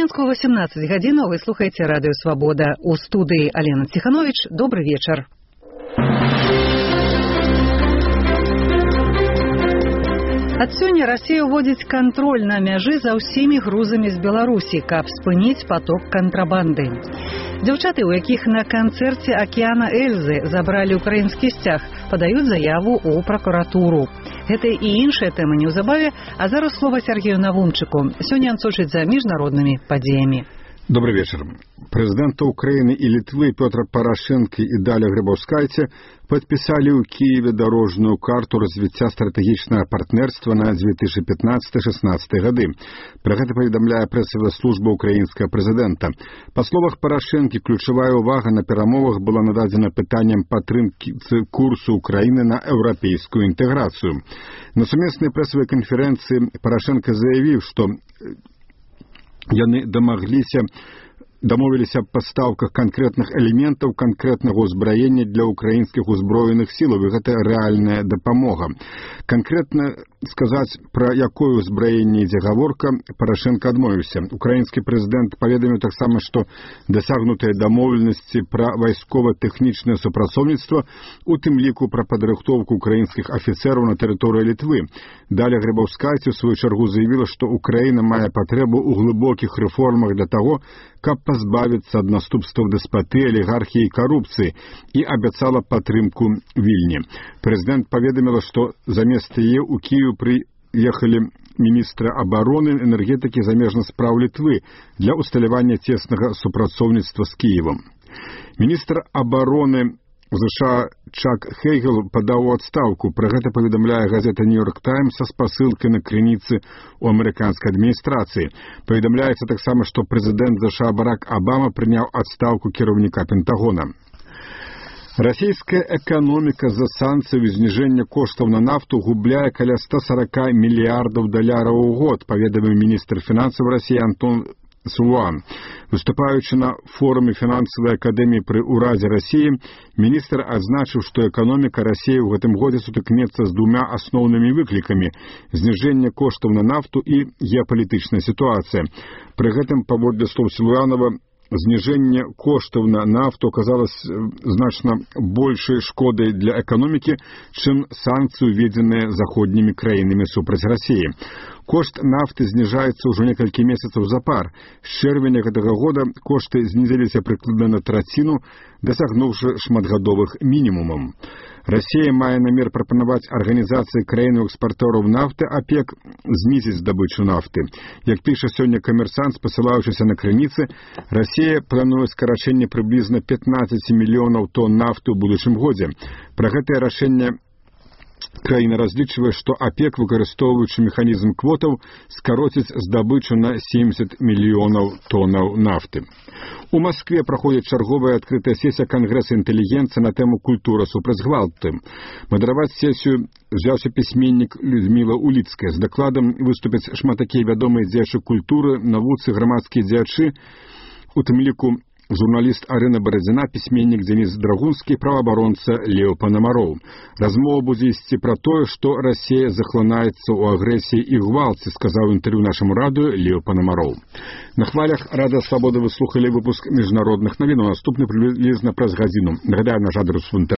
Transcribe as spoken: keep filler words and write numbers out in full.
Мінску вісімнадцять гадзінаў, вы слухаеце Радыё Свабода. У студыі Алена Ціханович. Добры вечар. Ад сёння Расія ўводзіць кантроль на мяжы за ўсімі грузамі з Беларусі, каб спыніць поток кантрабанды. Дзяўчаты, у якіх на канцэрце «Акіяна Эльзы» забралі ўкраінскі сцяг, падаюць заяву ў пракуратуру. Гэта і іншыя тэмы неўзабаве, а зараз слова Сергею Навумчыку. Сёння ён сочыць за міжнароднымі падзеямі. Добрый вечер. Президенты Украины и Литвы Петр Порошенко и Даля Грибовскайте подписали у Киеве дорожную карту развития стратегичного партнерства на две тысячи пятнадцатый — шестнадцатый годы. Про это поведомляет прессовая служба украинского президента. По словах Порошенко, ключевая увага на перемовах была нададена питанием подтримки курсу Украины на европейскую интеграцию. На совместной прессовой конференции Порошенко заявил, что яны дамагліся дамовіліся аб пастаўках канкрэтных элементаў канкрэтнага ўзбраення для украінскіх узброеных сілаў, і гэта рэальная дапамога. Канкрэтна сказаць, пра якое ўзбраенне ідзе гаворка, Парашенко адмовіўся. Украінскі прэзідэнт паведаміў таксама, што дасягнутыя дамоўленасці пра вайскова-тэхнічнае супрацоўніцтва, у тым ліку пра падрыхтоўку украінскіх афіцэраў на тэрыторыі Літвы. Далее Грибовскайте в свою чергу заявила, что Украина мае потребу у глубоких реформах для того, как позбавиться от наступствов деспоты, олигархии и коррупции, и обещала поддержку Вильне. Президент поведомила, что заместо ее у Киева приехали министры обороны, энергетики замежных справ Литвы для усталявання тесного супрацоўніцтва с Киевом. Министр обороны США Чак Хейгел подаў у адстаўку. Пра гэта паведамляе газета «Нью-Йорк Таймс» са спасылкай на крыніцы ў амерыканскай адміністрацыі. Паведамляецца таксама, што прэзідэнт США Барак Обама прыняў адстаўку кіраўніка Пентагона. Расійская эканоміка з-за санкцый і зніжэння коштаў на нафту губляе каля ста сорока мільярдаў даляраў у год, паведаміў міністр фінансаў Расіі Антон Суан. Выступаючы на форуме фінансавай акадэміі пры ўрадзе Расіі, міністр адзначыў, што эканоміка Расіі ў гэтым годзе сутыкнецца з двумя асноўнымі выклікамі – зніжэнне коштаў на нафту і геапалітычная сітуацыя. Пры гэтым, паводле слоў Сілуянова, зніжэнне коштаў на нафту оказалось значна большай шкодай для эканомікі, чым санкцыі, уведзеныя заходнімі краінамі супраць Расіі. Кошт нафты зніжаецца ўжо некалькі месяцаў запар. З чэрвеня гэтага года кошты знізіліся прыкладна на траціну, дасягнуўшы шматгадовых мінімумаў. Расія мае намер прапанаваць арганізацыі краін-экспартораў нафты ОПЕК знізіць здабычу нафты. Як піша сёння «Камерсант», спасылаючыся на крыніцы, Расія плануе скарачэнне прыблізна пятнаццаць мільёнаў тонн нафты ў будучым годзе. Пра гэтае рашэнне краіна разлічвае, што ОПЕК, выкарыстоўваючы механізм квотаў, скароціць здабычу на семьдесят мільёнаў тоннаў нафты. У Москве праходзіць чарговая адкрытая сесія Кангрэса інтэлігенцыі на тэму «Культура супраць гвалту». Мадэраваць сесію взяўся пісьменнік Людміла Уліцкая. З дакладам выступяць шматакія вядомыя дзеячы культуры, навуцы, грамадскія дзеячы, у тым ліку журналіст Арына Барадзіна, пісьменнік Дзеніс Драгунскі, праваабаронца Лео Панамароў. Размова будзе ісці пра тое, што Расія захланаецца ў агрэсіі і гвалце, сказаў інтэрв'ю нашаму радыё Лео Панамароў. На хвалях Радыё Свабода вы слухалі выпуск міжнародных навін, наступны прыблізна праз гадзіну. Нагадаю, наш адрес в інтэрнэце